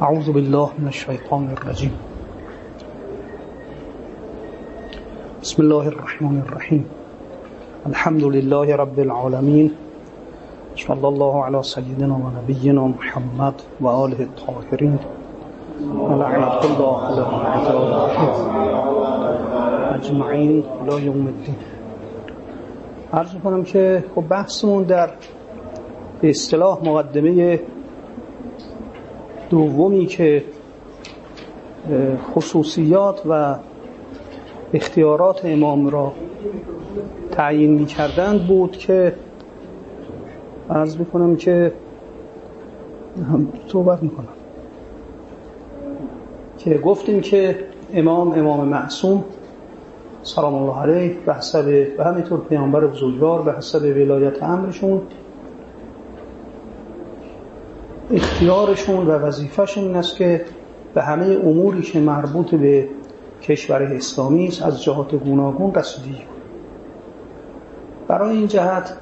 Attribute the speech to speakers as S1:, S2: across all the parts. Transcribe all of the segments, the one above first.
S1: اعوذ بالله من الشیطان الرجیم. بسم الله الرحمن الرحیم. الحمد لله رب العالمین. صلی الله علی سیدنا و نبینا محمد و آله الطاهرین و لعنت الله علی اعدائهم اجمعین الی یوم الدین. عرض کنم که خب بحثمون در به اصطلاح مقدمه دومی که خصوصیات و اختیارات امام را تعیین می کردند بود که عرض میکنم که صحبت میکنم که گفتیم که امام معصوم سلام الله علیه به حسب و همینطور پیامبر بزرگوار به حسب ولایت امرشون اختیارشون و وظیفهشون این است که به همه اموری که مربوط به کشور اسلامی است از جهات گوناگون رسیدگی کنند. برای این جهت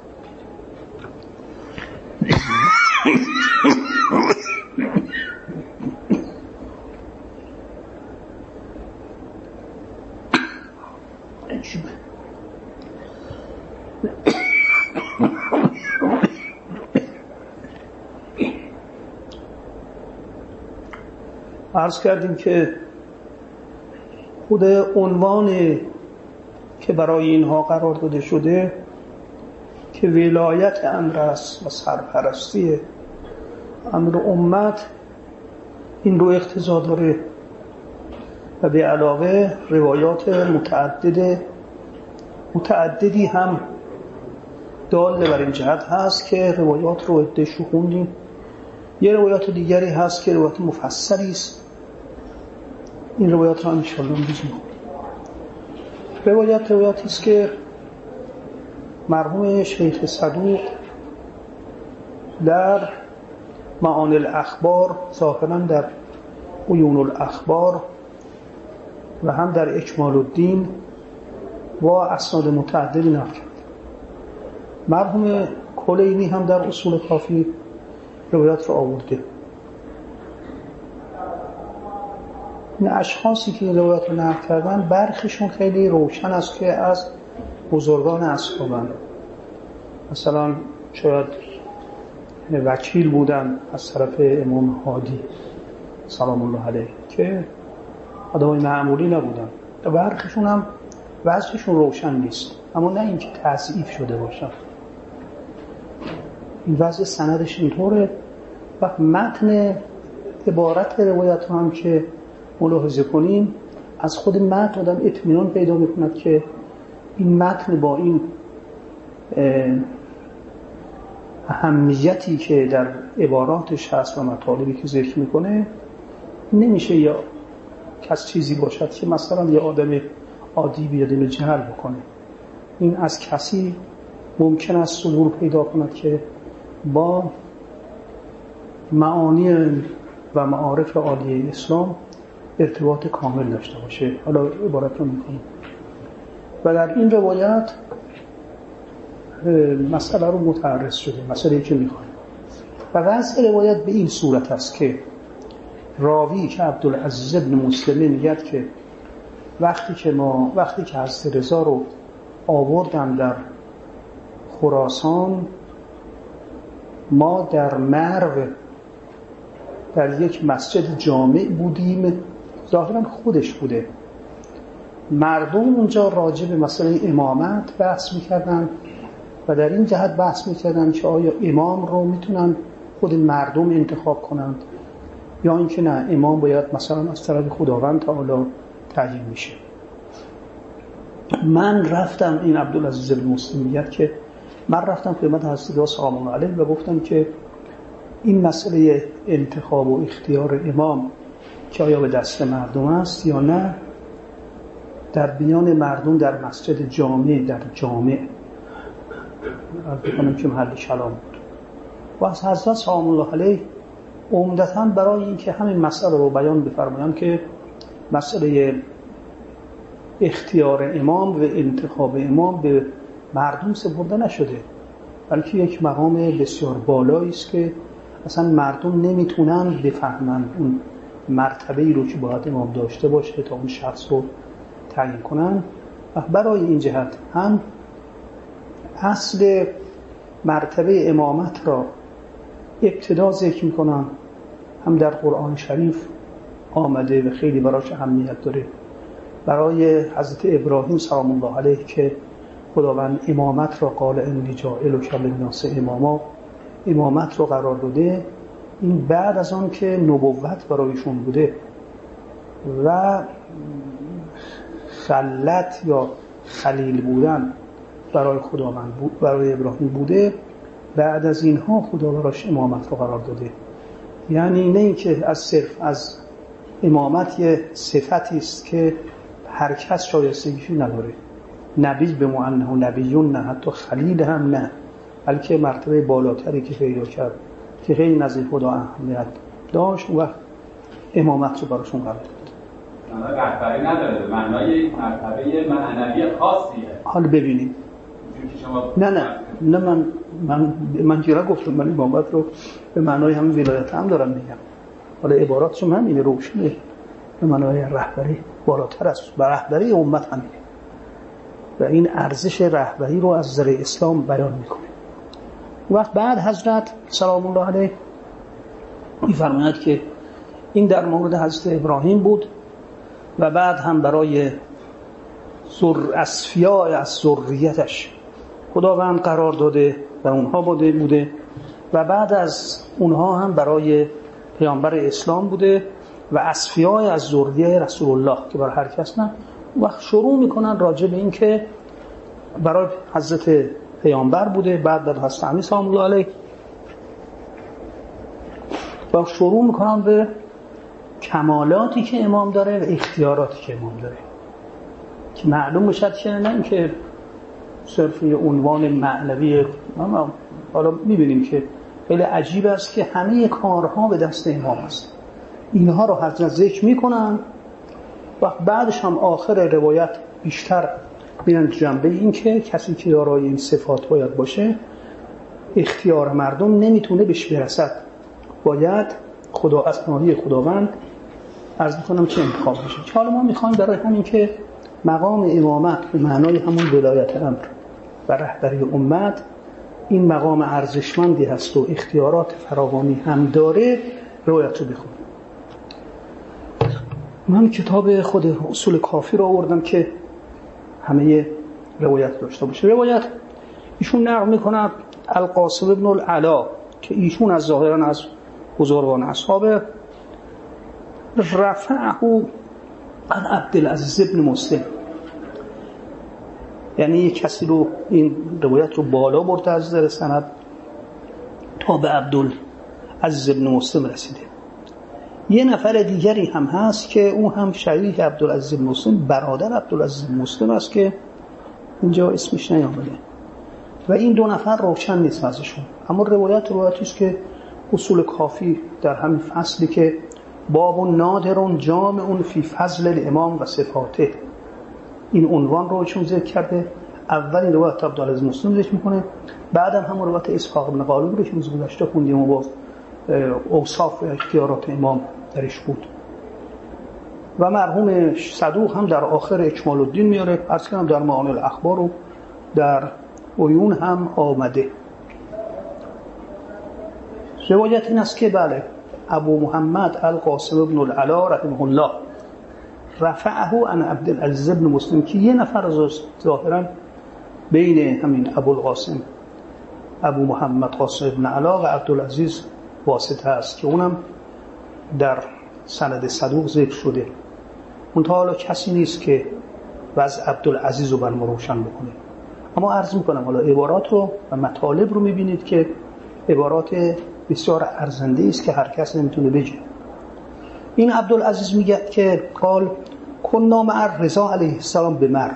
S1: عرض کردیم که خود عنوان که برای اینها قرار داده شده که ولایت امر است و سرپرستی امر امت این رو اقتضا داره و به علاوه روایات متعددی هم دال بر این جهت هست که روایات رو عده‌شو خوندیم. یه روایات دیگری هست که روایات مفصلی است. این روایات را انشاءالله می‌خونیم. روایاتی است که مرحوم شیخ صدوق در معانی الاخبار ظاهراً در عیون الاخبار و هم در اکمال الدین و اسناد متعددی نقل کرد. مرحوم کلینی هم در اصول کافی روایات را آورده. این اشخاصی که این روایات رو نقل کردن برخیشون خیلی روشن است که از بزرگان اصحابند. مثلا شاید وکیل بودن از طرف امام هادی سلام الله علیه که آدمای معمولی نبودن. برخیشون هم وضعشون روشن نیست، اما نه اینکه تضعیف شده باشن. این وضع سندش اینطوره و متن عبارت روایت هم که ملاحظه کنیم از خود متن آدم اطمینان پیدا میکند که این متن با این اهمیتی که در عباراتش هست و مطالبی که ذکر میکنه نمیشه یا کس چیزی باشد که مثلا یه آدم عادی بیاد اینو جهل بکنه. این از کسی ممکن است صدور پیدا کند که با معانی و معارف عالیه اسلام ارتباط کامل داشته باشه. حالا عبارت رو میکنیم و در این روایت مسئله رو متعرض شده، مسئله که میخوایم و وضع روایت به این صورت است که راوی که عبدالعزیز بن مسلمه میگد که وقتی که حضرت رضا رو آوردن در خراسان ما در مرو در یک مسجد جامع بودیم، ظاهرا خودش بوده. مردم اونجا راجع به مسئله امامت بحث میکردن و در این جهت بحث میکردن که آیا امام رو میتونن خود مردم انتخاب کنند یا اینکه نه امام باید مثلا از طرف خداوند تعالی تعیین میشه. من رفتم، این عبدالعزیز المسلم میگه که من رفتم خدمت حضرت رضا سلام الله علیه و گفتم که این مسئله انتخاب و اختیار امام که آیا به دست مردم است یا نه در بیان مردم در مسجد جامع در جامع بکنم که محل کلام بود و از حضرت سلام الله علیه عمدتاً برای اینکه همین مسئله رو بیان بفرمایند که مسئله اختیار امام و انتخاب امام به مردم سپرده نشده، بلکه یک مقام بسیار بالایی است که اصلا مردم نمیتونن بفهمن اون مرتبه‌ای رو که باید امام داشته باشه تا اون شخص رو تعیین کنن. و برای این جهت هم اصل مرتبه امامت را ابتدا ذکر میکنن، هم در قرآن شریف آمده و خیلی براش اهمیت داره. برای حضرت ابراهیم سلام الله علیه که خداوند امامت را قال انی جاعلک للناس اماما، امامت رو قرار داده، این بعد از آن که نبوت برایشون بوده و خلت یا خلیل بودن برای خداوند بود، برای ابراهیم بوده، بعد از اینها خدا براش امامت رو قرار داده. یعنی نه اینکه از صرف از امامت یه صفتی است که هر کس شایستگیشی نداره، نبی به معنی نبیون نه، حتی خلیل هم نه، بلکه مرتبه بالاتری که پیدا کرد که خیلی نزد خدا اهمیت داشت و امامت رو براشون قرار داد.
S2: معنی رهبری نداره، معنای مرتبه معنوی خاصیه.
S1: حالا ببینیم. نه من چرا گفتم من امامت رو به معنای همین ولایت هم دارم میگم. حالا عباراتشون همینه، روشنه، به معنای رهبری بالاتر است و رهبری امت همینه و این ارزش رهبری رو از نظر اسلام بیان میکنه. وقت بعد حضرت سلام الله علیه میفرماید که این در مورد حضرت ابراهیم بود و بعد هم برای اصفیاء از ذریتش خداوند قرار داده و اونها بوده و بعد از اونها هم برای پیامبر اسلام بوده و اصفیاء از ذریه رسول الله که برای هر کس نه. وقت شروع میکنن راجع به این که برای حضرت پیامبر بوده، بعد در حضرت علی سلام الله علیه و شروع میکنن به کمالاتی که امام داره و اختیاراتی که امام داره که معلوم بشد که نه اینکه صرف یه عنوان معنوی. حالا میبینیم که خیلی عجیب است که همه کارها به دست امام است. اینها رو حضرت ذکر میکنن و بعدش هم آخر روایت بیشتر میرن جنبه این که کسی که دارای این صفات باید باشه، اختیار مردم نمیتونه بهش برسد، باید خدا اسمایی خداوند عرض میکنم چه انتخاب بشه. که حالا ما میخوایم برای همین که مقام امامت به معنای همون ولایت امر و رهبری امت این مقام ارزشمندی هست و اختیارات فراوانی هم داره، روایت رو بخونیم. من کتاب خود اصول کافی رو آوردم که همه روایت داشته باشه. روایت ایشون نقل میکنه القاسم ابن العلا که ایشون از ظاهرا از بزرگان اصحاب رفعه عن عبدالعزیز ابن مسلم، یعنی یک کسی رو این روایت رو بالا برده از نظر سند تا به عبدالعزیز ابن مسلم رسیده. یه نفر دیگری هم هست که او هم شریک عبدالعزیز ابن مسلم، برادر عبدالعزیز ابن مسلم است که اینجا اسمش نیامده و این دو نفر روشن نیست ازشون. اما روایتی است که اصول کافی در همین فصلی که باب نادر جامع فی فضل الامام و صفاته، این عنوان رو چون ذکر کرده. اولین روایت عبدالعزیز مسلم ذکر میکنه، بعدم هم روایت اسحاق بن قالب رو که روز گذشته خوندیم و با اوصاف و اختیارات امام درش بود و مرحوم صدوق هم در آخر اکمال الدین میاره، عرض کنم در معانی الاخبار و در عیون هم آمده. روایت این است که بله ابو محمد القاسم ابن العلا رحمه الله رفعه عن عبدالعزیز ابن مسلم، که یه نفر ظاهرا بین همین ابو القاسم ابو محمد قاسم ابن علا و عبدالعزیز واسطه است که اونم در سند صدوق ذکر شده. منتها حالا کسی نیست که وضع عبدالعزیز رو بر ما روشن بکنه. اما عرض میکنم حالا عبارات رو و مطالب رو میبینید که عبارات بسیار ارزنده است که هر کس نمیتونه بگه. این عبدالعزیز میگه که قال کنا مع رضا علیه السلام به مرو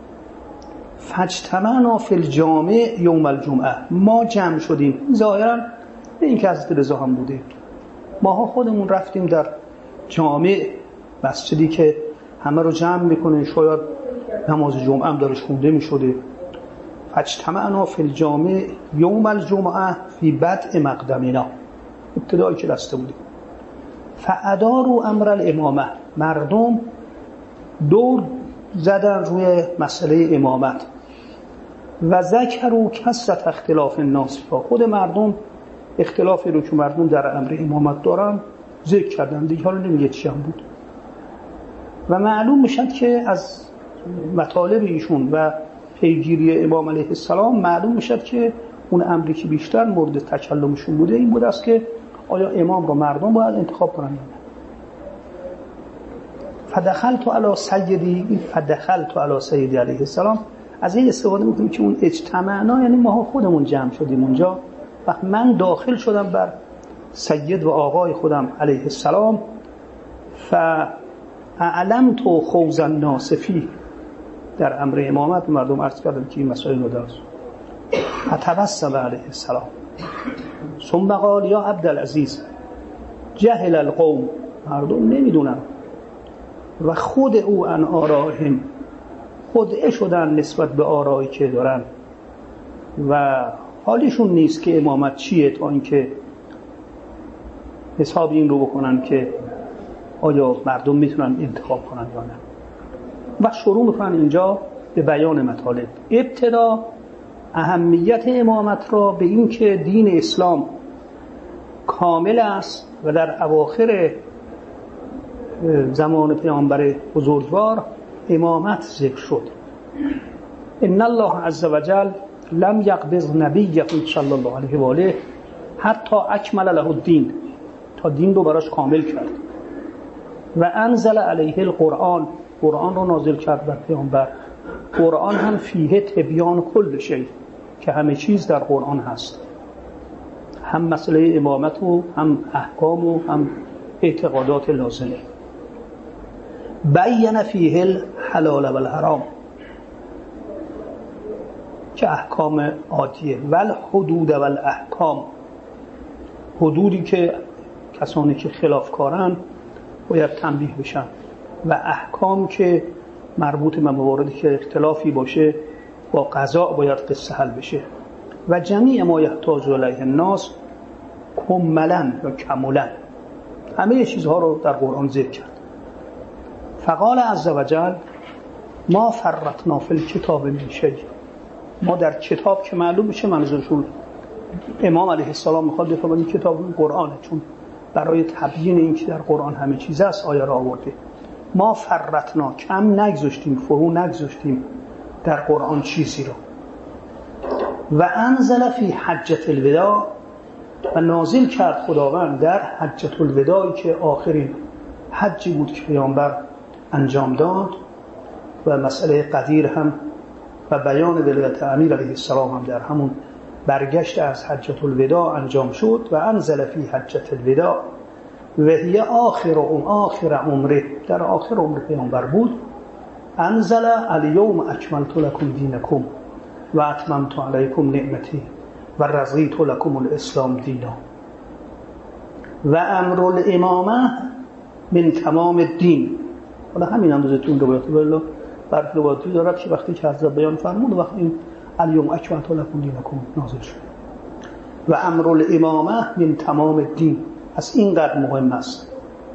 S1: فاجتمعنا فی الجامع یوم الجمعه، ما جمع شدیم، ظاهرا نه اینکه حضرت رضا هم بوده، ماها خودمون رفتیم در جامع، مسجدی که همه رو جمع میکنه، شاید نماز جمعه هم درش خونده میشده. فاجتمعنا فی الجامع یوم الجمعه فی بدء مقدمنا، ابتدایی که دسته بودیم. فاداروا امر الامامه، مردم دور زدن روی مسئله امامت. و ذکروا کثرت اختلاف الناس، خود مردم اختلافی رو که مردم در امر امامت دارن ذکر کردن دیگه، حالا نمیگه چی هم بود. و معلوم میشد که از مطالب ایشون و پیگیری امام علیه السلام معلوم میشد که اون امری که بیشتر مورد تکلمشون بوده این بود است که آیا امام رو مردم باید انتخاب کنن یا نه. فدخلت علی سیدی، این فدخلت علی سیدی علیه السلام از این استفاده میکنیم که اون اجتماعنا یعنی ما خودمون جمع شدیم اونجا، وقت من داخل شدم بر سید و آقای خودم علیه السلام. فاعلمت خوض الناس فیه، در امر امامت مردم عرض کردم که این مسائل رو دارست. فتبسم علیه السلام ثم قال یا عبدالعزیز جهل القوم، مردم نمیدونن، و خود او عن آرائهم، خودعه شدن نسبت به آرایی که دارن و حالیشون نیست که امامت چیه، تا اینکه حساب این رو بکنن که آیا مردم میتونن انتخاب کنن یا نه. و شروع میکنن اینجا به بیان مطالب. ابتدا اهمیت امامت را به این که دین اسلام کامل است و در اواخر زمان پیامبر بزرگوار امامت ذکر شد. ان الله عز وجل لم یقبض نبیه صلی الله علیه و آله حتی اکمل له الدین، تا دین رو براش کامل کرد. و انزل علیه القرآن، قرآن رو نازل کرد بر پیامبر. قرآن هم فیه تبیان کل شیء، که همه چیز در قرآن هست، هم مسئله امامت و هم احکام و هم اعتقادات لازمه. بین فیه الحلال و الحرام، که احکام عادیه، والحدود و الاحکام، حدودی که کسانی که خلافکارن باید تنبیه بشن، و احکام که مربوط به مواردی که اختلافی باشه با قضا باید قصه حل بشه. و جمیع ما یحتاج الیه الناس کملا یا کملا، همه چیزها رو در قرآن ذکر کرد. فقال عز وجل ما فرطنا فی الکتاب من شیء، ما در کتاب که معلوم میشه منظورشون امام علیه السلام میخواد دفاع این کتاب قرآنه، چون برای تبیین این که در قرآن همه چیز است آیه را آورده. ما فرطنا، کم نگذاشتیم، فرو نگذاشتیم در قرآن چیزی رو. و انزل فی حجة الوداع، و نازل کرد خداوند در حجة الوداعی که آخرین حجی بود که پیامبر انجام داد، و مسئله قدیر هم و بیان ولایت امیر علیه السلام هم در همون برگشت از حجة الوداع انجام شد. و انزل فی حجة الوداع و هی آخر عمره، در آخر عمر پیامبر بود. انزل الیوم اکملت لکم دینکم و اتممت علیکم نعمتی و رضیت لکم الاسلام دینا و امر الامامه من تمام الدین. حالا همین اندازتون روایت ولی بر روایتی دارد که وقتی که حضرت بیان فرمود وقتی این الیوم اکملت لکم دینکم نازل شد. و امر الامامه من تمام الدین، از اینقدر مهم است.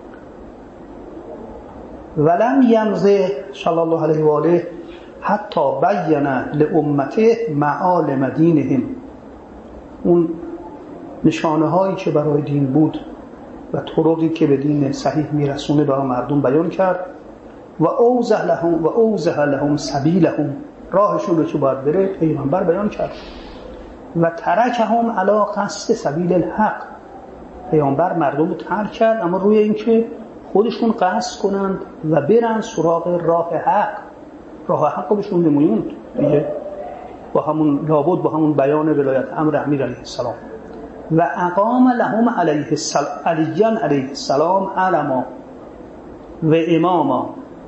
S1: ولم یمضی صلی الله علیه و آله حتی بین لامته معالم دینهم، اون نشانه هایی که برای دین بود و طرقی که به دین صحیح میرسونه برای مردم بیان کرد. و اوضح لهم سبیلهم، راهشون رو که باید بره پیغمبر بیان کرد. و ترکهم علی قصد سبیل الحق، پیامبر مردم رو ترک کرد اما روی اینکه خودشون قصد کنند و برن سراغ راه حق. راه حق رو بهشون نمویند دیگه، با همون لابد با همون بیان ولایت امر امیر علیه السلام. و اقام لهم علیه السلام علما و اماما،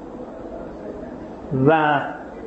S1: و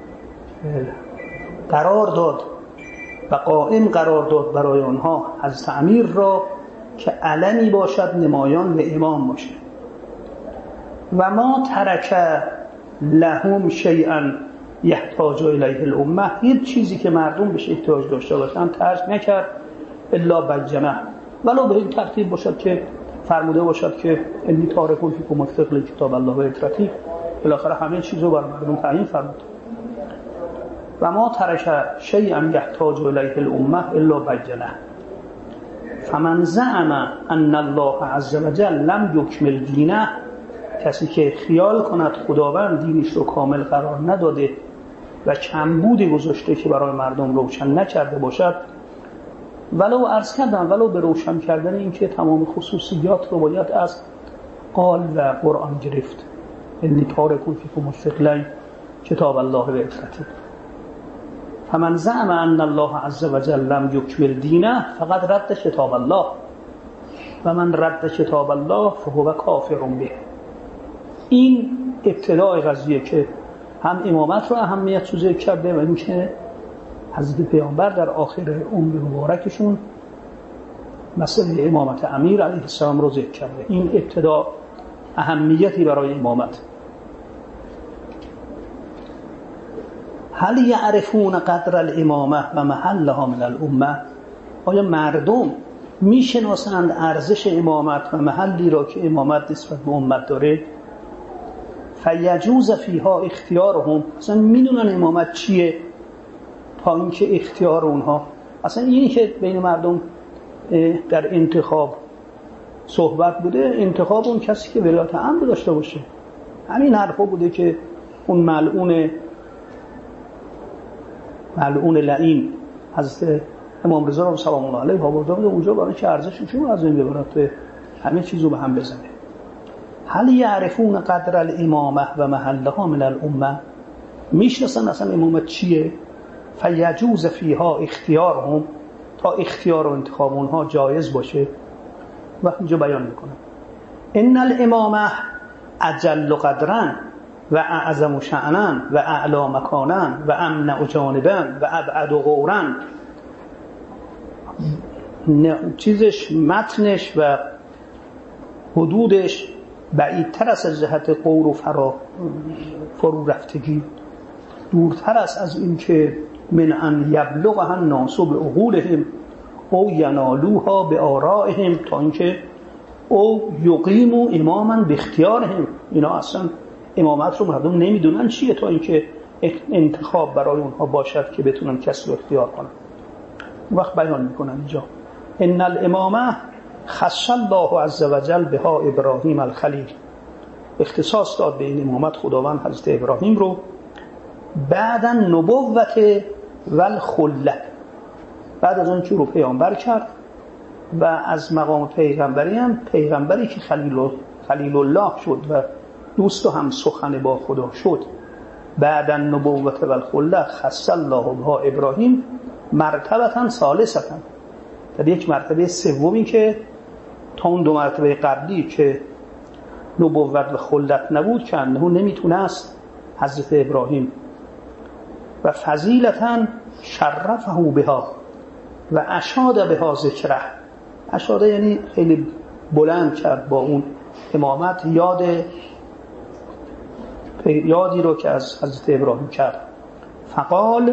S1: قرار داد و قائم قرار داد برای آنها حضرت امیر را که علمی باشد، نمایان و امام باشد. و ما ترک لهم شیئا یحتاج الیه الامه، هیچ چیزی که مردم بهش احتیاج داشته باشن ترک نکرد الا بینه، ولو به این ترتیب باشد که فرموده باشد که انی تارک فیکم الثقل کتاب الله و اطرتی، بالاخره همه چیز رو برای مردم تعیین فرمود. و ما ترک شیئا یحتاج الیه الامه الا بینه فمن زعم ان الله عز وجل لم یکمل دینه، کسی که خیال کند خداوند دینش رو کامل قرار نداده و کمبودی گذاشته که برای مردم روشن نکرده باشد، ولو عرض کردم ولو به روشن کردن این که تمام خصوصیات رو باید از قال و قرآن گرفت، انی تارک فیکم الثقلین کتاب الله و اطرتی. فمن زعم ان الله عز وجل لم یکمل دینه فقد رد کتاب الله و من رد کتاب الله فهو کافر به. این ابتدای قضیه که هم امامت رو اهمیت رو ذکر کرده و اینکه حضرت پیامبر در آخر عمر مبارکشون مسئله امامت امیر علیه السلام رو ذکر کرده. این ابتدا اهمیتی برای امامت. هل یعرفون قدر الامامه و محلها من الامه، آیا مردم میشناسند ارزش امامت و محلی را که امامت نسبت به امت داره؟ فیجوز فیها اختیارهم، اصلا میدونن امامت چیه تا اینکه اختیار اونها. اصلا اینی که بین مردم در انتخاب صحبت بوده، انتخاب اون کسی که ولایت امر داشته باشه. همین حرفا بوده که اون ملعون لعین حضرت امام رضا سلام الله علیه آورده بوده اونجا برای که ارزششون رو از این ببرد، همه چیزو به هم بزنه. هل یعرفون قدر الامامه و محلها من الامه، میشناسن اصلا امامت چیه؟ فیجوز فیها اختیارهم، تا اختیار و انتخاب اونها جایز باشه. و اینجا بیان میکنم ان الامامه اجل قدرا و اعظم شأنا و اعلی مکانا و امنع جانبا و ابعد غورا. چیزش متنش و حدودش بعیدتر است از جهت غور و فرو رفتگی، دورتر است از این که من ان یبلغها الناس بعقولهم او ینالوها بآرائهم، تا اینکه او یقیموا اماما باختیارهم. اینا اصلا امامت رو مردم نمیدونن چیه تا اینکه انتخاب برای اونها باشد که بتونن کسی رو اختیار کنن. وقت بیان میکنن اینجا ان الامامه خص الله عز وجل بها ابراهیم الخلیل، اختصاص داد به این امامت خداوند حضرت ابراهیم رو بعد نبوت و الخله، بعد از اون که رو پیامبر کرد و از مقام پیغمبری هم پیغمبری که خلیل الله شد و دوست و هم سخن با خدا شد. بعد نبوت و الخله خص الله بها ابراهیم مرتبتا ثالثتا، در یک مرتبه سومی که تا اون دو مرتبه قبلی که نبوت و خلت نبود که انه نمیتونست حضرت ابراهیم و فضیلتا شرفه بها و اشاد بها ذکره. اشاده یعنی خیلی بلند کرد با اون امامت یادی رو که از حضرت ابراهیم کرد. فقال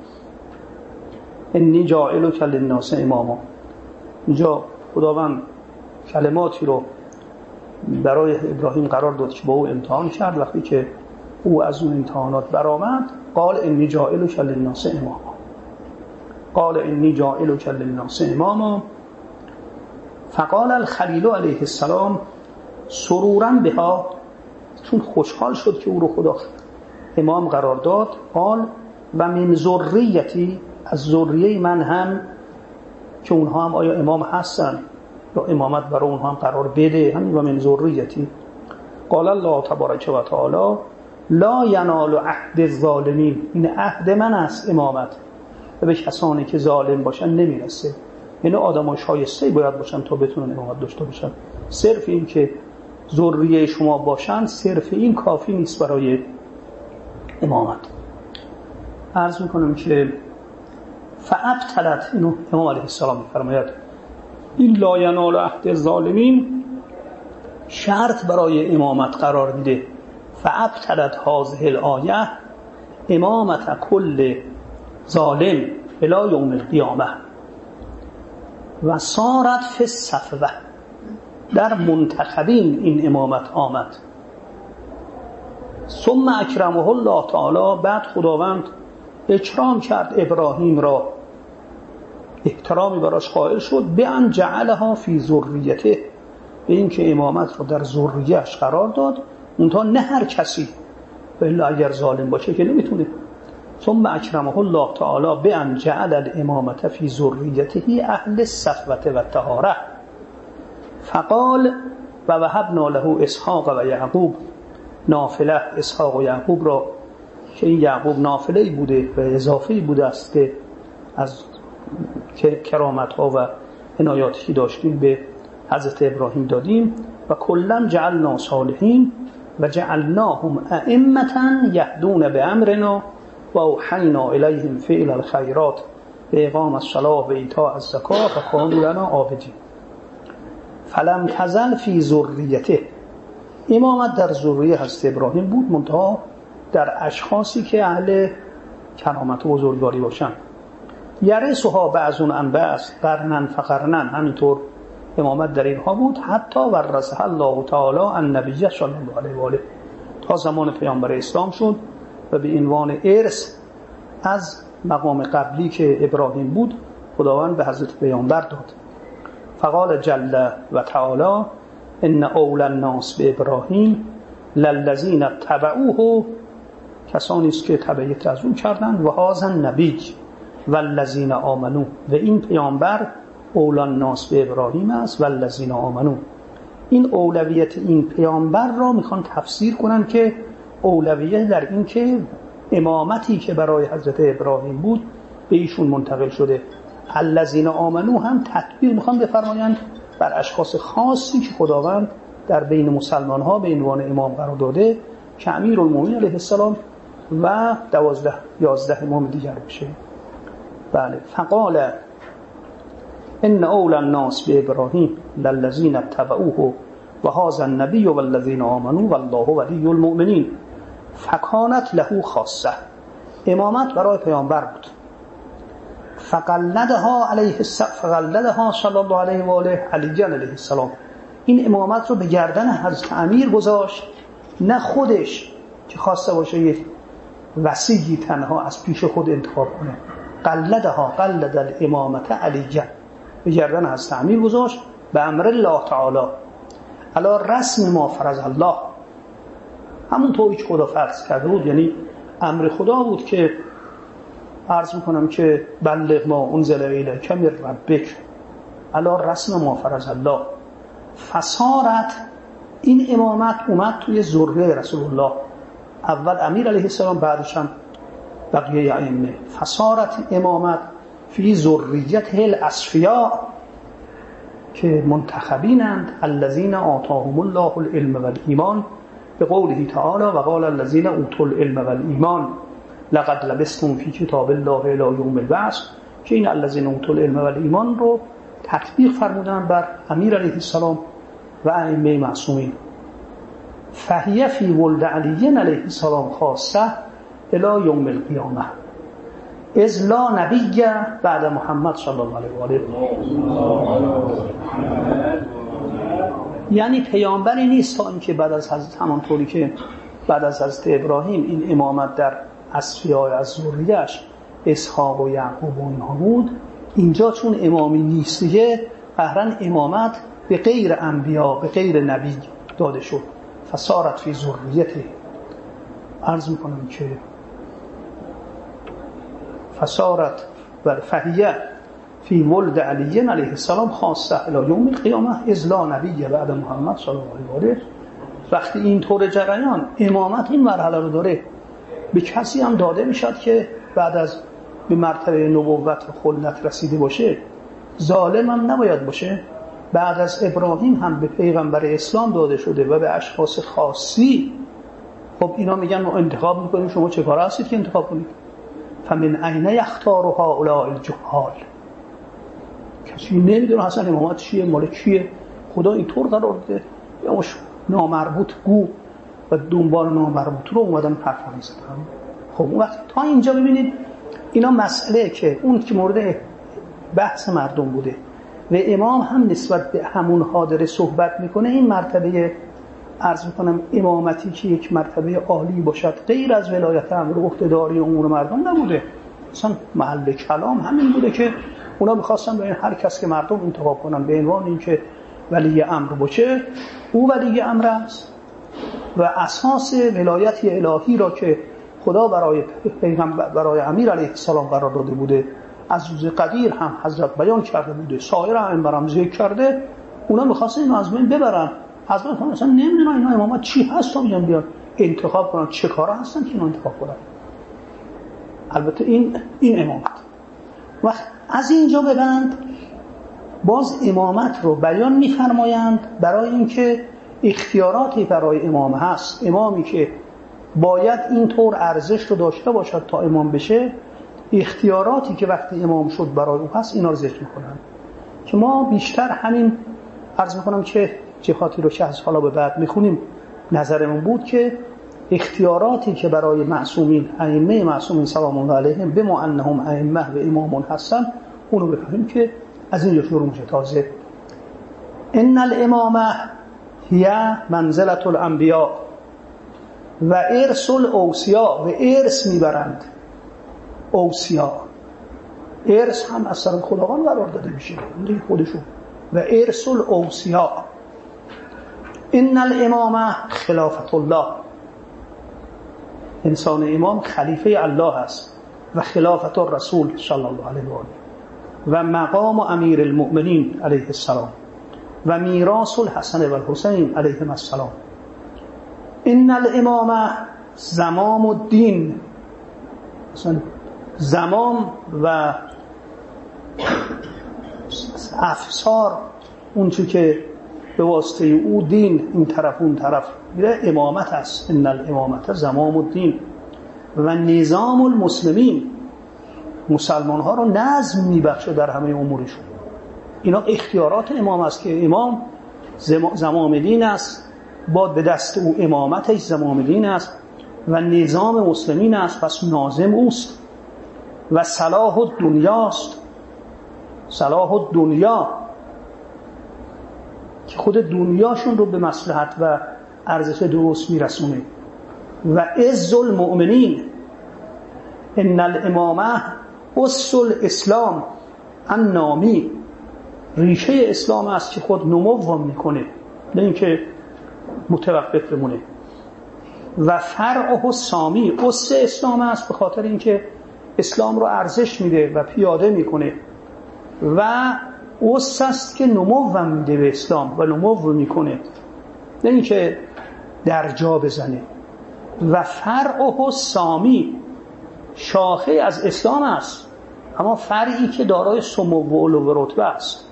S1: انی جاعلک للناس اماما، اینجا خداوند کلماتی رو برای ابراهیم قرار داد که با او امتحان کرد. وقتی که او از اون امتحانات برآمد قال انی جاعلک للناس اماما، قال انی جاعلک للناس اماما. فقال الخلیل علیه السلام سرورا بها، چون خوشحال شد که او رو خدا امام قرار داد، قال و من ذریتی، از ذریه من هم که اونها هم آیا امام هستن یا امامت برای اونها هم قرار بده، همین و من ذریتی. قال الله تبارک و تعالی لا ینال عهد الظالمین، این عهد من است امامت و به کسانی که ظالم باشن نمیرسه. یعنی آدمای شایسته باید باشن تا بتونن امامت داشته باشن. صرف این که ذریه شما باشن صرف این کافی نیست برای امامت. عرض میکنم که فابطلت، اینو امام علیه السلام میفرماید این لا ینال عهد الظالمین شرط برای امامت قرار میده. فابطلت هذه الآیه امامت کل ظالم الی یوم القیامه. و صارت فی الصفوه، در منتخبین این امامت آمد. ثم اکرمه الله تعالی، بعد خداوند اکرام کرد ابراهیم را، احترامی براش قائل شد، به ان جعلها فی ذریته، به این که امامت رو در ذریه‌اش قرار داد، اونتا نه هر کسی، الا اگر ظالم باشه که نمیتونه. ثم اکرمه الله تعالی به ان جعل الامامت فی ذریته اهل الصفوه و الطهاره، فقال و وهبنا له اسحاق و یعقوب، نافله اسحاق و یعقوب را، که این یعقوب نافله‌ای بوده و اضافه‌ای بوده است که از کرامت‌ها و عنایاتی که داشتیم به حضرت ابراهیم دادیم. و کلا جعلنا صالحین و جعلناهم ائمة یهدون بامرنا و اوحینا الیهم فعل الخیرات و اقام الصلاة و ایتاء الزکاة و کانوا لنا عابدین. فلم تزل فی ذریته، امامت در ذریه حضرت ابراهیم بود، منتها در اشخاصی که اهل کرامت و بزرگواری باشن. یرثها بعضون عن بعض قرنن فقرنن، همینطور امامت در اینها بود، حتی ورثها الله تعالی النبی صلی الله علیه و آله، تا زمان پیامبر اسلام شد و به عنوان ارث از مقام قبلی که ابراهیم بود خداوند به حضرت پیامبر داد. فقال جل و تعالی ان اول الناس به ابراهیم للذین اتبعوه، کسانی است که تبعیت از او کردند، و هذا النبی والذین آمنوا، و این پیامبر اول الناس به ابراهیم است، والذین آمنوا. این اولویت این پیامبر را میخوان تفسیر کنن که اولویت در این که امامتی که برای حضرت ابراهیم بود به ایشون منتقل شده. الذین آمنوا هم تطبیق میخوان بفرمایند بر اشخاص خاصی که خداوند در بین مسلمان ها به عنوان امام قرار داده، که امیرالمومنین علیه السلام و 11 امام دیگر بشه. بله. فقال ان اول الناس به ابراهیم للذین اتبعوه و هذا النبی والذین آمنوا والله ولی المؤمنین. فکانت له خاصه، امامت برای پیامبر بود. فقلدها صلی الله علیه و آله علی علیه السلام، این امامت رو به گردن حضرت امیر گذاشت، نه خودش که خواسته باشه یک وصی تنها از پیش خود انتخاب کنه. قلد الامامت علی، به گردن حضرت امیر گذاشت، به امر الله تعالی علی رسم ما فرض الله، همون طوری که خدا فرض کرده بود، یعنی امر خدا بود که عرض میکنم که بلغ ما انزل الیک من ربک علی رسم ما فرض الله. فصارت، این امامت اومد توی ذریه رسول الله، اول امیر علیه السلام، بعدش هم بقیه ائمه. فصارت امامت فی ذریته الاصفیاء، که منتخبینند، الذین آتاهم الله العلم والایمان، به قوله تعالی و قال الذین اوتوا العلم والایمان لقد لبثتم فی کتاب الله الی یوم البعث، که این الذین اوتوا العلم والایمان رو تطبیق فرمودن بر امیر علیه السلام و ائمه معصومین. فهیه فی ولد علی علیه السلام خاصه الی یوم القیامه اذ لا نبی بعد محمد صلی الله علیه و آله. یعنی پیامبری نیست تا اینکه بعد از حضرت، همانطوری که بعد از حضرت ابراهیم این امامت در اصفیاء از ذریه‌اش اسحاق و یعقوب و اینها بود، اینجا چون امامی نیست دیگه، قهرن امامت به غیر انبیا، به غیر نبی داده شد. فصارت فی ذریته، عرض میکنم که فصارت و فهیه فی ولد علی علیه السلام خاصه الی یوم القیامه اذ لا نبی بعد محمد صلی الله علیه و آله. وقتی این طور جریان امامت این مرحله رو داره، به کسی هم داده میشد که بعد از به مرتبه نبوت و خلت رسیده باشه، ظالم هم نباید باشه. بعد از ابراهیم هم به پیغمبر اسلام داده شده و به اشخاص خاصی. خب اینا میگن ما انتخاب میکنیم، شما چه کار هستید که انتخاب کنید؟ فمن عین یختار هؤلاء الجهال، کسی نمیدونه اصلا امامت چیه، مال کیه. خدا اینطور قرار داده، یا مش نامربوط گو و دنبال نامربوط رو اومدن حرف میزنن. خب اون وقت تا اینجا ببینید اینا مسئله که اون که مورد بحث مردم بوده و امام هم نسبت به همون حاضر صحبت میکنه. این مرتبه عرض میکنم امامتی که یک مرتبه عالی باشد غیر از ولایت امر و عهدهداری امور مردم نبوده. اصلا محل کلام همین بوده که اونا میخواستن به این هر کس که مردم انتخاب کنن به عنوان اینکه ولی امر باشه او ولی امر است و اساس ولایت الهی را که خدا برای پیغمبر برای امیر علیه السلام قرار داده بوده از روز قدیر هم حضرت بیان کرده بوده، سایر ائمه ذکر کرده. اونا می‌خواستن اینو از بین ببرن. حضرت اصلا نمیدونن اینا امامت چی هست تا بیان انتخاب کنن، چه کارا هستن که اینو انتخاب کنن. البته این امامت. و از اینجا به بعد باز امامت رو بیان می‌فرمایند برای اینکه اختیاراتی برای امام هست. امامی که باید اینطور ارزش رو داشته باشد تا امام بشه، اختیاراتی که وقتی امام شد برای او هست اینا رو ذکر می‌کنن که ما بیشتر همین عرض می‌کنم که جهاتی رو که از حالا به بعد می‌خونیم نظرمون بود که اختیاراتی که برای معصومین ائمه معصومین سلام الله علیهم بما انهم ائمه و امامان هستن اونو بفهمیم که از اینجا شروع میشه. تازه ان الامامه هی منزلة الانبیاء و ارث الاوصیاء و ارث میبرند اوصیا. ارث هم از سر خداوند قرار داده میشه دیگه خودشون و ارث الاوصیاء. ان الامامه خلافت الله، انسان امام خلیفه الله است و خلافت الرسول صلی الله علیه و آله و مقام امیر المؤمنین علیه السلام و میراث الحسن و الحسین علیهم السلام. ان الامامه زمام الدین، مثلا زمام و افسار اون چی که به واسطه او دین این طرف اون طرف میره امامت است. ان الامامت زمام الدین و نظام المسلمین، مسلمان ها رو نظم میبخشه در همه امورشون. اینا اختیارات امام است که امام زمام دین است، با به دست او امامتش زمام دین است و نظام مسلمین است، پس ناظم اوست و صلاح الدنیاست. صلاح الدنیا که خود دنیاشون رو به مصلحت و ارزش درست میرسونه و عز المؤمنین. ان الامامه اصل الاسلام النامی، ریشه اسلام است که خود نمو میکنه نه اینکه متوقف بمونه. و فرعه السامی، اصل اسلام است به خاطر اینکه اسلام رو ارزش میده و پیاده میکنه و اصل است که نمو میده به اسلام و نمو میکنه نه اینکه در جا بزنه. و فرعه السامی، شاخه از اسلام است اما فرعی که دارای سمو و علو و رتبه است.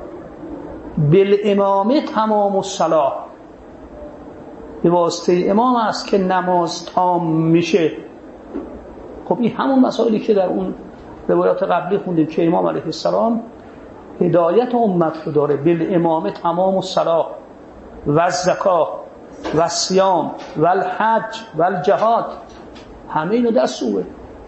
S1: بالامامه تمام الصلاح، به واسطه امام است که نماز تام میشه. خب این همون مسائلی که در اون روایات قبلی خوندیم که امام علیه السلام هدایت امت رو داره. بالامامه تمام الصلاح و الزکات و الصیام و الحج و الجهاد، همه اینو دست اوه.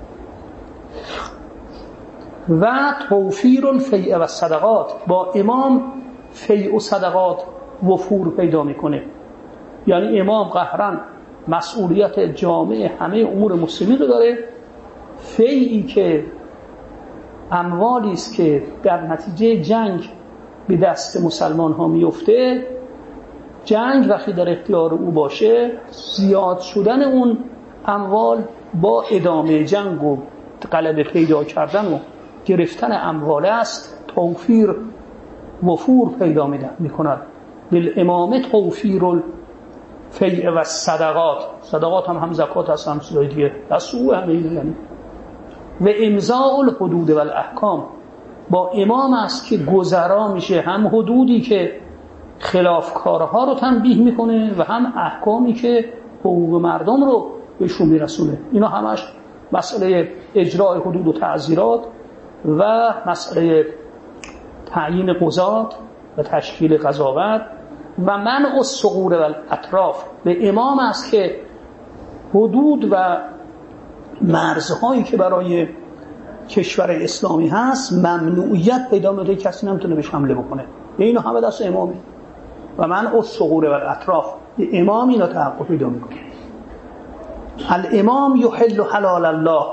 S1: و توفیر الفیء و الصدقات، با امام فیء و صدقات وفور پیدا میکنه. یعنی امام قهرن مسئولیت جامع همه امور مسلمین رو داره. فیئی که اموالی است که در نتیجه جنگ به دست مسلمان ها میفته، جنگ وقتی در اختیار او باشه، زیاد شدن اون اموال با ادامه جنگ و غلبه پیدا کردن و گرفتن اموال است، توفیر وفور پیدا میکند. بالامامه توفیر الفیء و الصدقات، صدقات هم زکات هست هم چیزای دیگه دست او همه اینه. یعنی و امضاء الحدود و الاحکام، با امام است که گذرا میشه هم حدودی که خلافکارها رو تنبیه میکنه و هم احکامی که حقوق مردم رو بهشون میرسونه. اینا همش مسئله اجرای حدود و تعزیرات و مسئله تعیین قضات و تشکیل قضاوت و منع الثغور و الاطراف. به امام است که حدود و مرزهایی که برای کشور اسلامی هست ممنوعیت پیدا میکنه، کسی نمیتونه بهش حمله بکنه. اینا همه دست امامه و من الثغور و الاطراف. امام اینا تحقق پیدا میکنه. الامام یحل حلال الله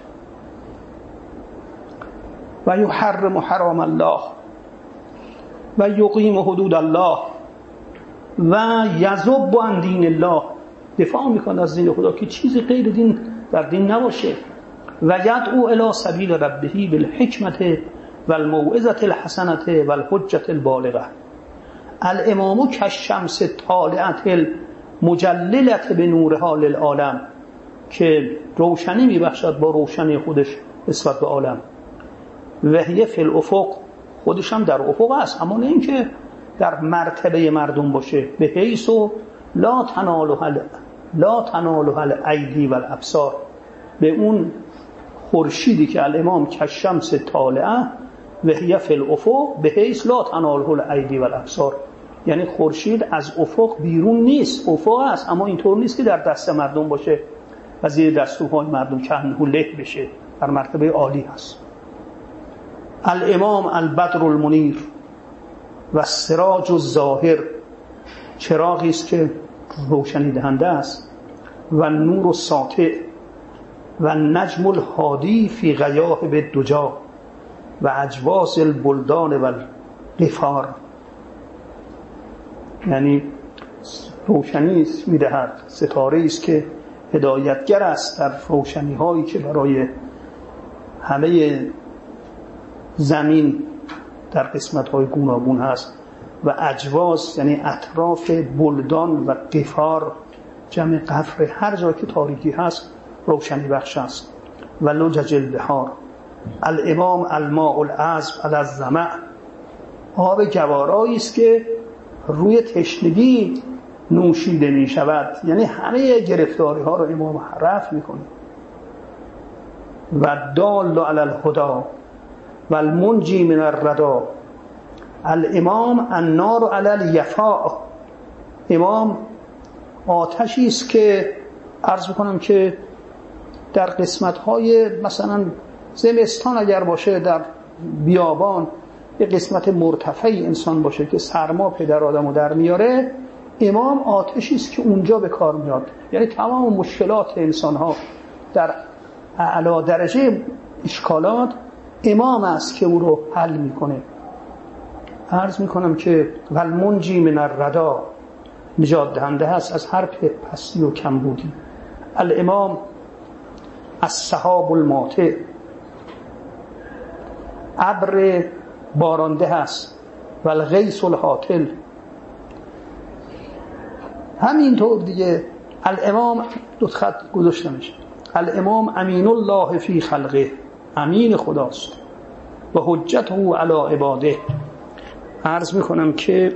S1: و یحرم حرام الله و یقیم حدود الله و یذب عن دین الله، دفاع میکنه از دین خدا که چیزی غیر دین در دین نباشه. و یدعو الی سبیل ربه بالحکمت و الموعظة الحسنة و الحجة البالغة. الامام کالشمس طالعة المجللة بنورها للعالم، که روشنی میبخشد با روشنی خودش نسبت به عالم. و هی فی الافق، خودش هم در افق است، اما نه اینکه در مرتبه مردم باشه. به حیث لا تنالها الایدی و الابصار، به اون خورشیدی که الامام کالشمس طالعه و هی فی الافق به حیث لا تنالها الایدی و الابصار، یعنی خورشید از افق بیرون نیست، افق است اما اینطور نیست که در دست مردم باشه و زیر دستوهای مردم کانه له بشه، در مرتبه عالی هست. الامام البدر المنیر و السراج الظاهر، چراغی است که روشنی دهنده است. و نور الساطع و النجم الهادی فی غیاهب الدجا و اجواس البلدان و الغفار، یعنی روشنی میدهد، ستاره است که هدایتگر است در روشنی هایی که برای همه زمین در قسمت های گوناگون هست. و اجواس یعنی اطراف بلدان و غفار، جمع غفر، هر جا که تاریکی هست روشنی بخش است. و لجج البحار. الامام الماء العذب علی الظمأ، آب گوارایی است که روی تشنگی نوشیده می شود، یعنی همه گرفتاری ها رو امام رفع میکنه. و دال علی الهدی و المنجی من الردی. الامام النار علی الیفاء، امام آتشی است که عرض میکنم که در قسمت‌های مثلا زمستان اگر باشه در بیابان یه قسمت مرتفعی انسان باشه که سرما پدر آدمو در میاره، امام آتشی است که اونجا به کار میاد. یعنی تمام مشکلات انسان‌ها در اعلی درجه اشکالات امام است که او رو حل میکنه. عرض میکنم که والمنجی من الردا، نجات دهنده هست از هر پستی و کمبودی. الامام السحاب الماطع، ابر بارانده هست. و الغیث الهاطل، همینطور دیگه. الامام دو خط گذاشته میشه. الامام امین الله فی خلقه، امین خداست. و حجته علی عباده. عرض میکنم که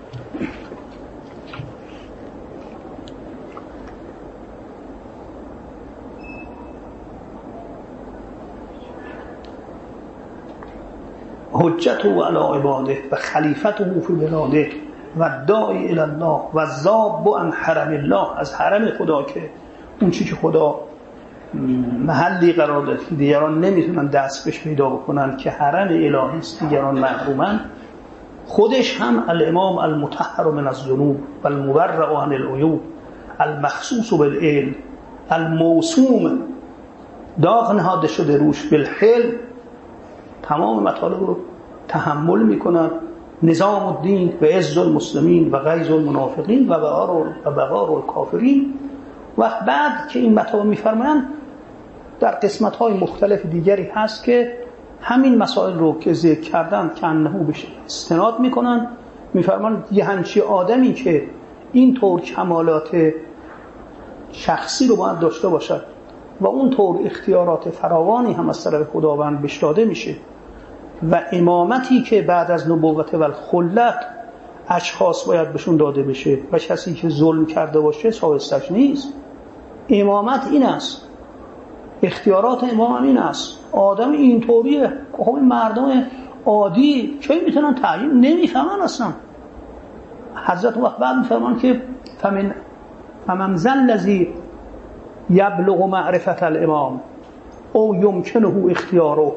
S1: حجته علی عباده و خلیفته فی بلاده و داعی الی الله و ذاب عن حرم الله، از حرم خدا که اون چی که خدا محلی قرار داد که دیگران نمیتونن دست بهش پیدا بکنن، که حرم الهی است، دیگران محرومن. خودش هم الامام المطهر من الذنوب و المبرأ عن العیوب المخصوص بالعلم الموسوم، داغ نهاده شده روش بالحلم، تمام مطالب رو تحمل میکند. نظام الدین و عز المسلمین و غیظ المنافقین و بغار الکافرین. و بعد که این مطالب میفرمایند در قسمت‌های مختلف دیگری هست که همین مسائل رو که ذکر کردن که انه بشه استناد میکنن. میفرمایند یه همچی آدمی که این طور کمالات شخصی رو باید داشته باشد و اون طور اختیارات فراوانی هم از طرف خداوند بهش داده میشه، و امامتی که بعد از نبوت و الخلت اشخاص باید بهشون داده بشه و کسی که ظلم کرده باشه شایستش نیست. امامت این است، اختیارات امام این است. آدم اینطوریه، خب مردم عادی چه میتونن تعیین نمیفهمن اصلا. حضرت وقت بعد میفرمان که فمن ذا الذی یبلغ معرفت الامام، او یمکنه اختیارو،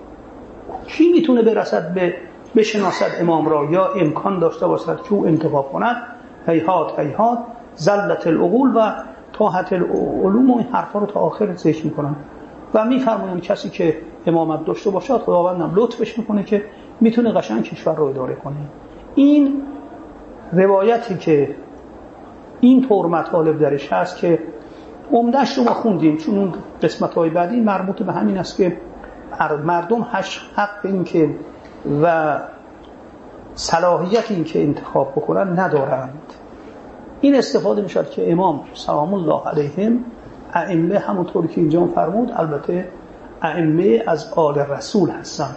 S1: کی میتونه برسد به بشناسد امام را یا امکان داشته باشد که او انتخاب کند؟ هیهات هیهات زلت العقول و طاحت العلوم و این حرفا رو تا آخر ذکر میکنن و میفرمایند کسی که امامت داشته باشد خداوندم لطفش میکنه که میتونه قشنگ کشور رو اداره کنه. این روایتی که این طور مطالب درش هست که عمده‌اش رو ما خوندیم، چون اون قسمت‌های بعدی مربوط به همین است که مردم حق این که و صلاحیت این که انتخاب بکنن ندارند. این استفاده میشد که امام سلام الله علیهم ائمه همونطوری که اینجا فرمود، البته ائمه از آل رسول هستن،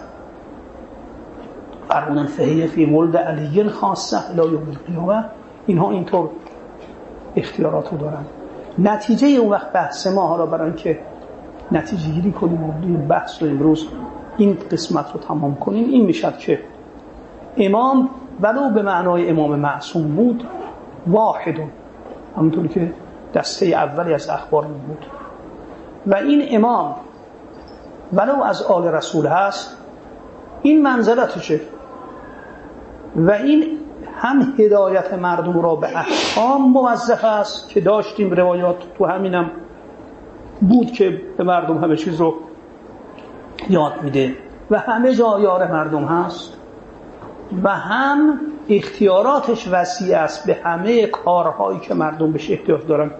S1: فرمودن فهیه فی ولد علی خاصه الی یوم القیامه، اینها اینطور اختیارات رو دارن. نتیجه اون وقت بحث ما، حالا برای اینکه نتیجه گیری کنیم و بحث رو امروز این قسمت رو تمام کنیم، این میشد که امام ولو به معنای امام معصوم بود واحدون، همونطوری که دسته اولی از اخبار بود، و این امام ولو از آل رسول هست این منزلتشه و این هم هدایت مردم را به احکام موظف است که داشتیم روایات تو همینم بود که به مردم همه چیز رو یاد میده و همه جا یار مردم هست، و هم اختیاراتش وسیع است، به همه کارهایی که مردم بهش احتیاج دارن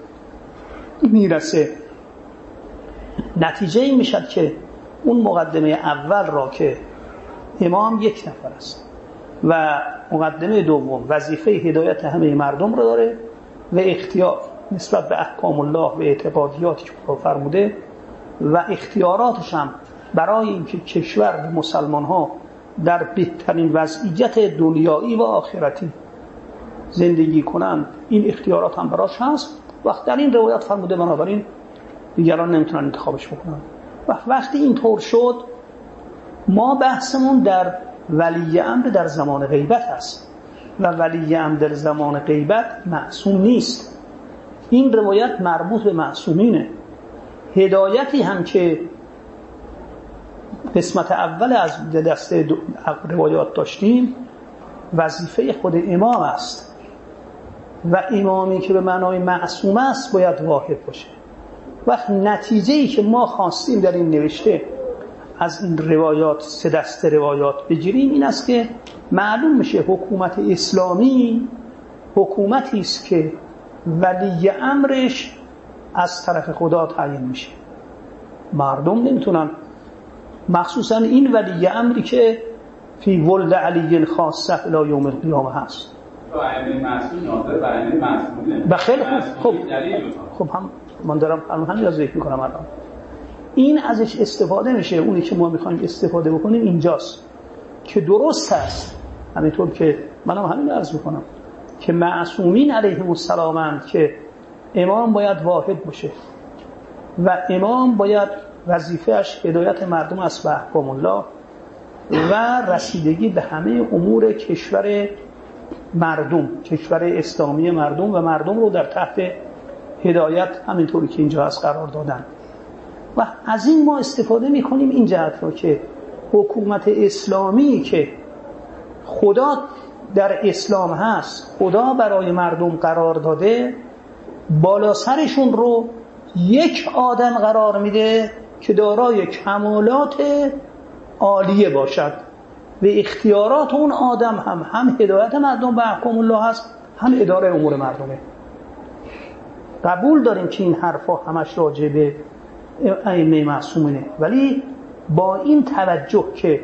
S1: میرسه. نتیجه این میشد که اون مقدمه اول را که امام یک نفر است و مقدمه دوم وظیفه هدایت همه مردم رو داره و اختیار نسبت به احکام الله و اعتقادیاتی که فرموده و اختیاراتش هم برای اینکه کشور و مسلمان ها در بهترین وضعیت دنیایی و آخرتی زندگی کنند، این اختیارات هم براش هست. وقت در این روایت فرموده بنابراین دیگران نمیتونن انتخابش بکنن. وقتی این طور شد، ما بحثمون در ولی امر در زمان غیبت هست و ولی امر در زمان غیبت معصوم نیست. این روایت مربوط به معصومینه. هدایتی هم که قسمت اول از دسته روایات داشتیم وظیفه خود امام است و امامی که به معنای معصوم است باید واحد باشه. وقت نتیجه‌ای که ما خواستیم در این نوشته از این روایات، سه دسته روایات بگیریم، این است که معلوم میشه حکومت اسلامی حکومتی است که ولی امرش از طرف خدا تعیین میشه. مردم نمیتونن، مخصوصا این ولی امری که فی ولد علی خاصه الی یوم القیامه هست.
S2: ائمه معصوم ناظر بر ائمه معصومه.
S1: بخیر خب هم من دارم همین ذکر میکنم الان. این ازش استفاده میشه، اونی که ما میخوایم استفاده بکنیم اینجاست که درست هست، همینطور که منم همین عرض میکنم که معصومین علیهم السلام که امام باید واحد باشه و امام باید وظیفه‌اش هدایت مردم است به احکام الله و رسیدگی به همه امور کشور مردم، کشور اسلامی مردم و مردم رو در تحت هدایت همینطوری که اینجا هست قرار دادن. و از این ما استفاده میکنیم این جهت رو که حکومت اسلامی که خدا در اسلام هست، خدا برای مردم قرار داده، بالا سرشون رو یک آدم قرار میده که دارای کمالات عالیه باشد و اختیارات اون آدم هم هدایت مردم به احکام الله هست، هم اداره امور مردمه. قبول داریم که این حرفا همش راجع به ائمه معصومینه، ولی با این توجه که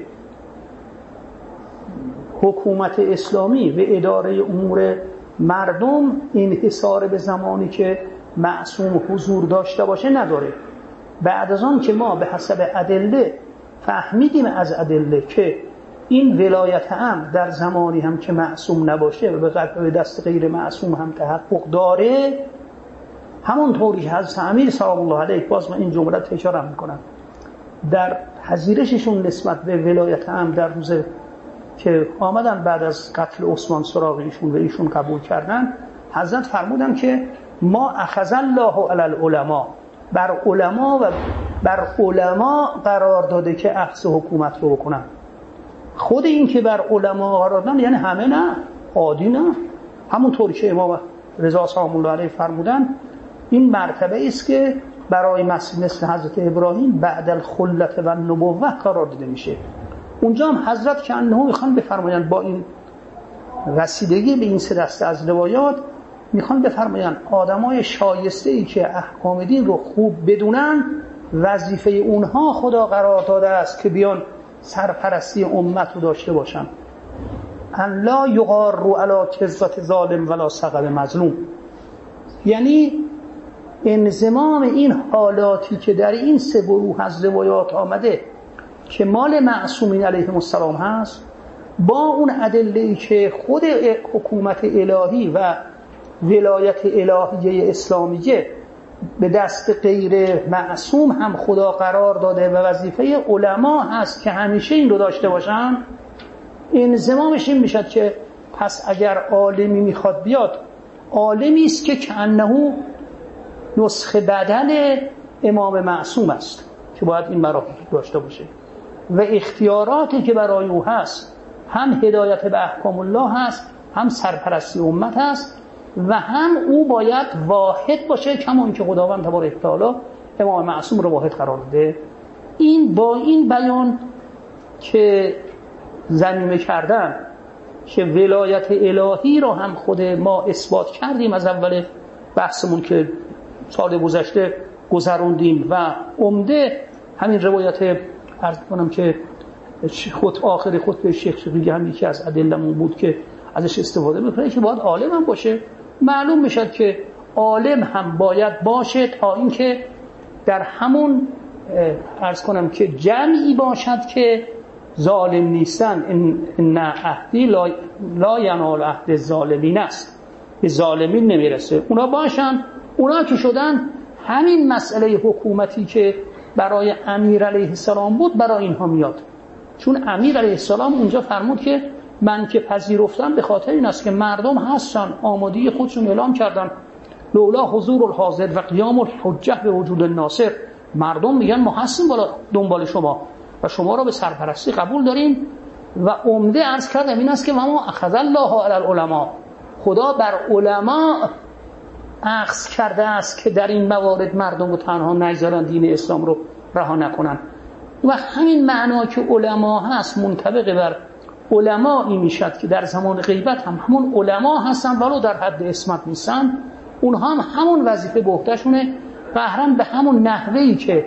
S1: حکومت اسلامی و اداره امور مردم انحصار به زمانی که معصوم حضور داشته باشه نداره. بعد از آن که ما به حسب ادله فهمیدیم از ادله که این ولایت هم در زمانی هم که معصوم نباشه و به دست غیر معصوم هم تحقق داره، همون طوری حضرت امیر سلام الله علیه، باز من این جمله تکرار میکنم، در پذیرششون نسبت به ولایت هم در روز که آمدن بعد از قتل عثمان سراغ ایشون و ایشون قبول کردن، حضرت فرمودن که ما اخذ الله علی العلماء، بر علما قرار داده که اخذ حکومت رو بکنن. خود این که بر علما قرار دادن یعنی همه نه، عادی نه. همونطور که امام رضا سلام الله علیه فرمودن این مرتبه است که برای مثل حضرت ابراهیم بعد الخلت و النبوه قرار داده میشه. اونجا هم حضرت که انه میخوان بفرمایند با این رسیدگی به این سه دسته از روایات میخوان بفرمایند آدمای شایسته‌ای که احکام دین رو خوب بدونن وظیفه اونها خدا قرار داده است که بیان سرپرستی امت رو داشته باشن. ان لا یغاروا علی کذبة ظالم ولا سقط مظلوم، یعنی انضمام این حالاتی که در این سه گروه از روایات آمده که مال معصومین علیهم السلام هست با اون ادله‌ای که خود حکومت الهی و ولایت الهیه اسلامیه به دست غیر معصوم هم خدا قرار داده و وظیفه علما هست که همیشه این رو داشته باشن، انضمامش این میشد که پس اگر عالمی میخواد بیاد، عالمی است که کأنه نسخه بدل امام معصوم است که باید این مراحل داشته باشه و اختیاراتی که برای او هست هم هدایت به احکام الله هست، هم سرپرستی امت هست و هم او باید واحد باشه کما اینکه خداوند تبارک و تعالی امام معصوم رو واحد قرار داده. این با این بیان که ضمیمه کردن که ولایت الهی رو هم خود ما اثبات کردیم از اول بحثمون که سال گذشته گذروندیم و عمده همین روایت عرض کنم که خود آخر خطبه شیخ شقیقی هم یکی از ادله‌مون بود که ازش استفاده میکنه که باید عالم هم باشه. معلوم میشد که عالم هم باید باشه تا اینکه در همون عرض کنم که جمعی باشد که ظالم نیستن. ان عهدی لا ینال عهد الظالمین است، به ظالمین نمیرسه. اونا باشن، اونا که شدن همین مسئله حکومتی که برای امیر علیه السلام بود برای اینها میاد. چون امیر علیه السلام اونجا فرمود که من که پذیرفتم به خاطر این است که مردم هستن آمادگی خودشون اعلام کردن لولا حضور الحاضر و قیام الحجه به وجود الناصر، مردم میگن ما هستیم دنبال شما و شما را به سرپرستی قبول داریم و عمده عرض کردم این است که ما اخذ الله علی العلماء، خدا بر علما اخذ کرده است که در این موارد مردم رو تنها نگذارن دین اسلام رو رها نکنن و همین معنا که علما هست منطبق بر علمایی میشد که در زمان غیبت هم همون علما هستن ولو در حد اسمت نیستن، اونها هم همون وظیفه به عهده‌شونه قهرن به همون نحوهی که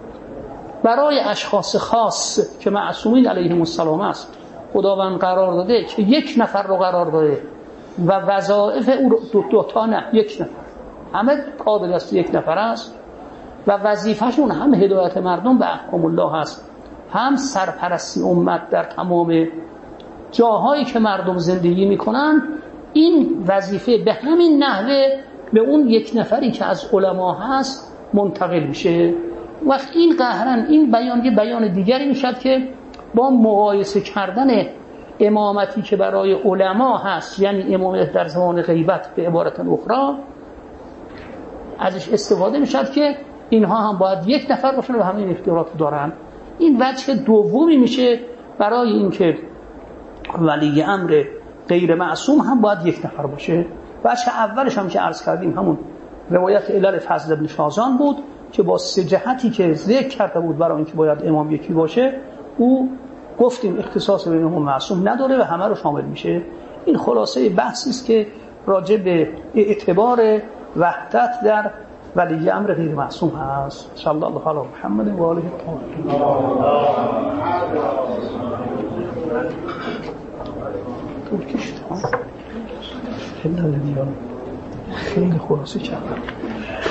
S1: برای اشخاص خاص که معصومین علیهم السلام است خداوند قرار داده که یک نفر رو قرار داده و وظایف او دو تا نه یک نفر همه قابل است یک نفر است و وظیفهشون هم هدایت مردم به احکام الله هست، هم سرپرستی امت در تمام جاهایی که مردم زندگی میکنن. این وظیفه به همین نحوه به اون یک نفری که از علما هست منتقل میشه. وقت این قهرن این بیان یه بیان دیگری میشد که با مقایسه کردن امامتی که برای علما هست یعنی امامت در زمان غیبت به عبارت اخرى ازش استفاده میشد که اینها هم باید یک نفر باشن و همین اختیارات دارن. این وجه دومی میشه برای اینکه ولی امر غیر معصوم هم باید یک نفر باشه. وجه اولش هم که عرض کردیم همون روایت علل فضل بن شازان بود که با سه جهتی که ذکر کرده بود برای اینکه باید امام یکی باشه او گفتیم اختصاص به امام معصوم نداره و همه رو شامل میشه. این خلاصه بحثی است که راجع به اعتبار وحدت در ولی امر غیر معصوم هست. صلی الله علی محمد و آله الطاهرین. خیلی خلاصه کردم.